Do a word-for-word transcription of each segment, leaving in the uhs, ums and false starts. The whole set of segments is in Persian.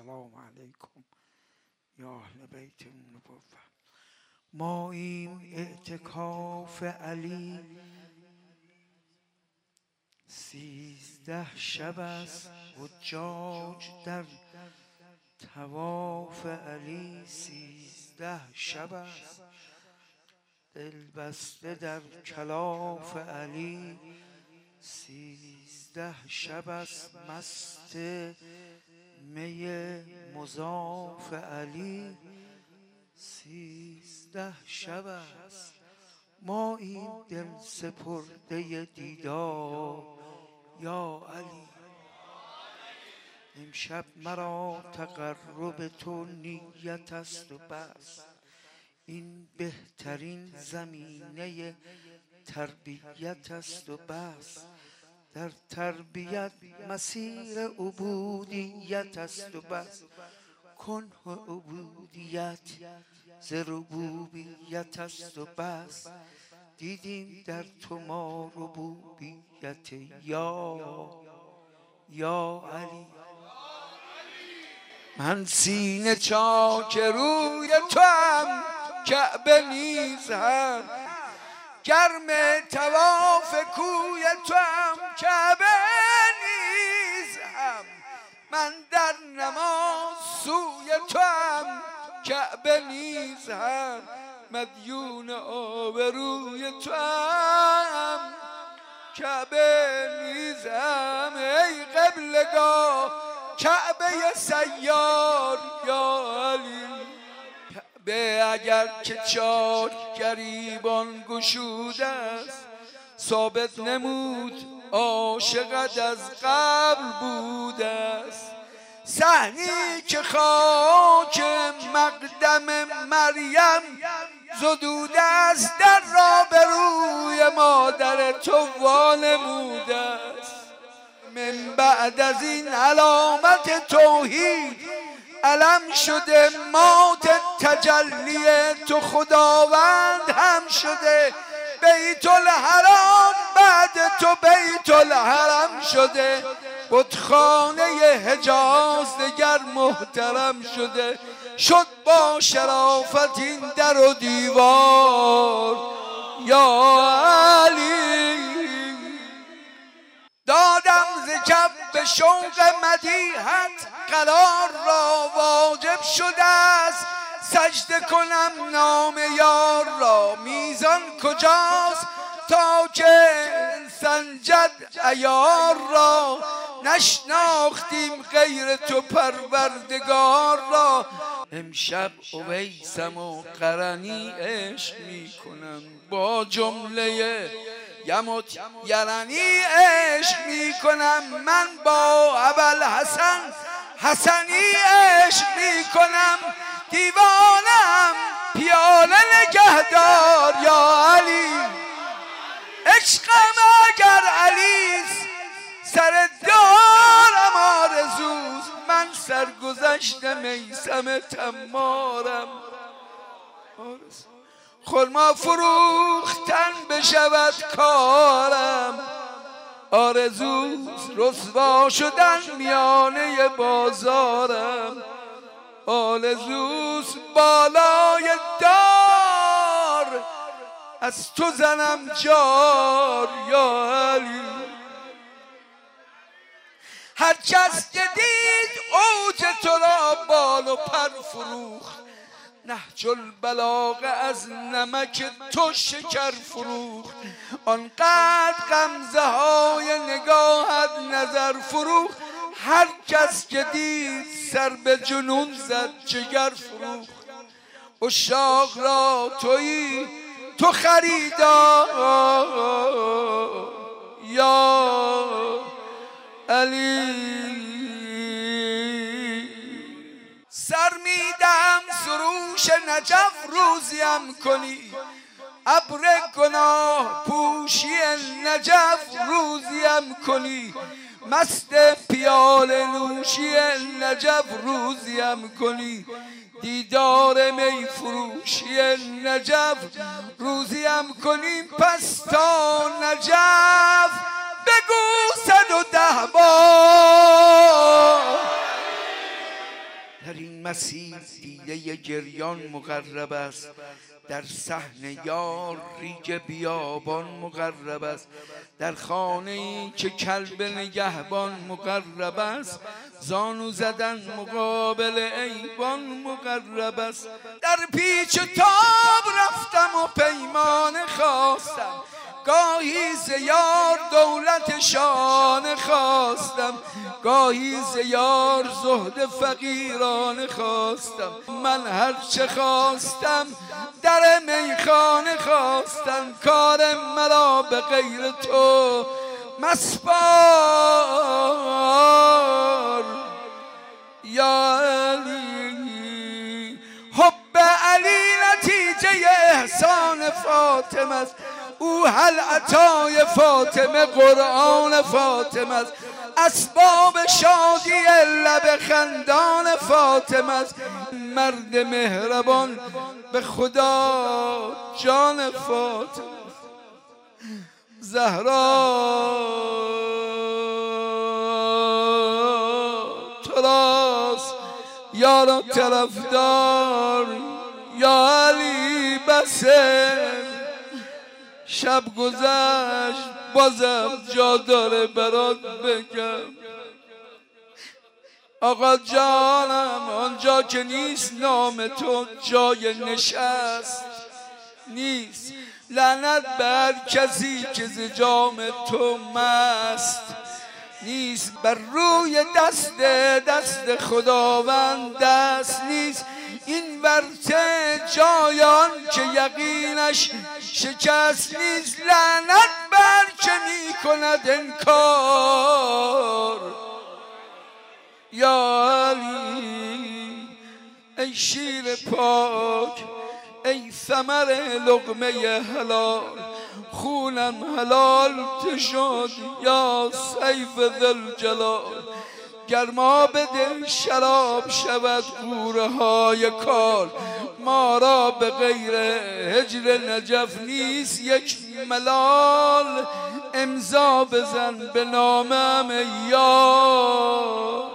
السلام علیکم یا اهل بیت النبوة. ما این اعتکاف علی سیزده شب است، حجاج در طواف علی سیزده شب است، دل بسته در کلاف علی سیزده شب است، مست می مضاف علی سیزده شب است. ما این دل سپرده دیدار یا علی، امشب مرا تقرب تو نیت است و بس، این بهترین زمینه تربیت است و بس، در تربیت مسیر عبودیت است و بس، کنه عبودیت ز ربوبیت است و بس، دیدیم در تو ما ربوبیت یا یا علی. من سینه چاک روی تو هم کعبه نیز هم، گرم طواف کوی تو هم کعبه نیز هم، من در نماز سوی تو هم کعبه نیز هم، مدیون آبروی تو هم کعبه نیز هم. ای قبلگاه کعبه سیار یا علی، کعبه اگر که چار گریبان گشوده است، ثابت نمود عاشقت از قبل بوده است. صحنی که خاک مقدم مریم زدوده است، در رابروی مادر تو وانموده است. من بعد از این علامت توحید علم شده، مات تجلی تو خداوند هم شده، بیت الحرام بعد تو بیت الحرم شده، بتخانه حجاز دگر محترم شده، شد با شرافت این در و دیوار یا علی. دادم ز کف به شوق مدیحت قرار را، واجب شده است سجده کنم نام یار را، میزان کجاست تا که سنجد عیار را، نشناختیم غیر تو پروردگار را. امشب اویسم و قرنی عشق می کنم، با جمله یمت یرنی عشق می کنم، من با ابوالحسن حسنی عشق می کنم، دیوانم پیاله نگهدار یا علی. عشقم اگر علیست سر دارم آرزوست، من سرگذشت میثم تمارم، خرما فروختن بشود کارم، آرزوست رسوا شدن میانه بازارم، آرزوست بالای دار از تو زنم جار یا علی. هر کس که دید اوج تو را بال و پر فروخت، نهج البلاغه از نمک تو شکر فروخت، آنقدر غمزه های نگاهت نظر فروخت، هر کس که دید سر به جنون زد جگر فروخت. عشاق را تویی تو خریدار یا علی. سر میدم سروش نجف روزیم کنی، ابر گناه پوشی نجف روزیم کنی، مست پیاله نوشی نجف روزیم کنی، دیدار می فروشی نجف روزیم کنیم. پس تا نجف بگو صد و ده بار مسیح دیده گریان مقرب است، در صحن یار ریگ بیابان مقرب است، در خانه ای که کلب نگهبان مقرب است، زانو زدن مقابل ایوان مقرب است. در پیچ و تاب رفتم و پیمان خواستم، گاهی ز یار دولت شان خواستم، گاهی ز یار زهد فقیران خواستم. من هر چه خواستم در میخانه خواستم، کار مرا به غیر تو مسپار یا علی. حب علی نتیجه احسان فاطمه است، او هل عطای فاطمه قرآن فاطمه است، اسباب شادی لب خندان فاطمه است. مرد مهربان به خدا جان فاطمه. زهرا تراست یارا طرفدار یا علی بسه. شب گذشت بازم جا داره برات بگم، آقا جانم آنجا که نیست نام تو جای نشست نیست. لعنت بر کسی که ز جام تو مست نیست، بر روی دست دست خداوند دست نیست. این ورته جایان که یقینش شکست نیست، لعنت بر که می کند انکار یا علی. ای شیر پاک ای ثمر لقمه حلال، خونم حلال تشد یا سیف ذوالجلال. گرما بده شراب شود غوره های کار، ما را به غیر هجر نجف نیست یک ملال. امضا بزن به نامم یا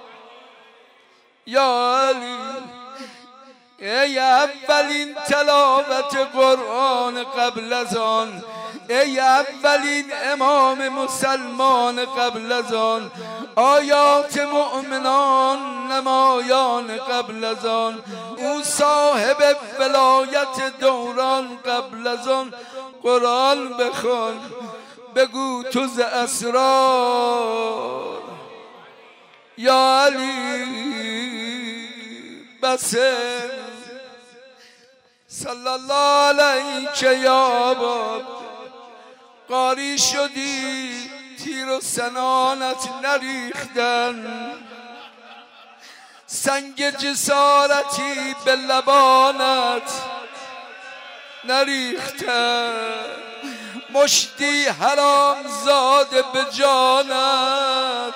یا علی. ای اولین تلاوت قرآن قبل از آن، ای اولین امام مسلمان قبل از آن، آیات مؤمنان نمایان قبل از آن، او صاحب ولایت دوران قبل از آن. قرآن بخوان بگو تو ز اسرار یا علی بسه. صلی الله علیک یا باب. قاری شدی تیر و سنانت نریختن، سنگ جسارتی به لبانت نریختن، مشتی حرام زاده به جانت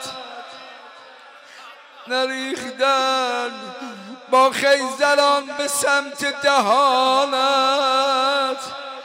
نریختن، با خیزران به سمت دهانت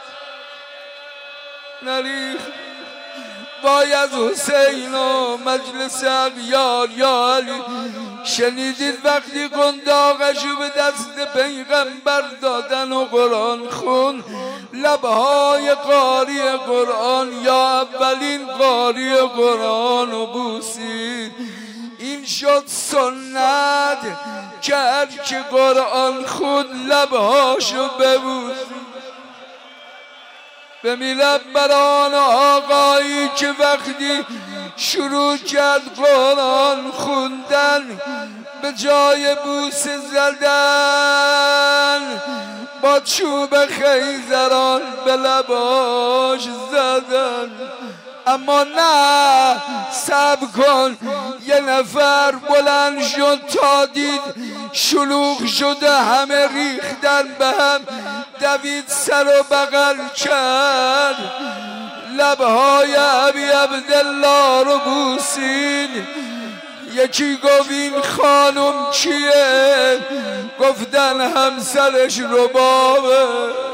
نریخت. باید حسین و مجلس اغیار یا علی. شنیدید وقتی قنداقشو به دست پیغمبر دادن و قرآن خون، لبهای قاری قرآن یا اولین قاری قرآن و بوسید. این شد سنت که هر که قرآن خود لبهاشو ببوسید. بمیرم بران آقایی که وقتی شروع کرد قرآن خوندن، به جای بوس زدن با چوب خیزران به لباش زدن. اما نه صبر کن، یه نفر بلند شد تا دید شلوغ شده همه ریختن به هم، دوید سر و بغل کرد، لبهای ابی عبدالله رو بوسید. یکی گفت این خانم کیه؟ گفتن همسرش ربابه.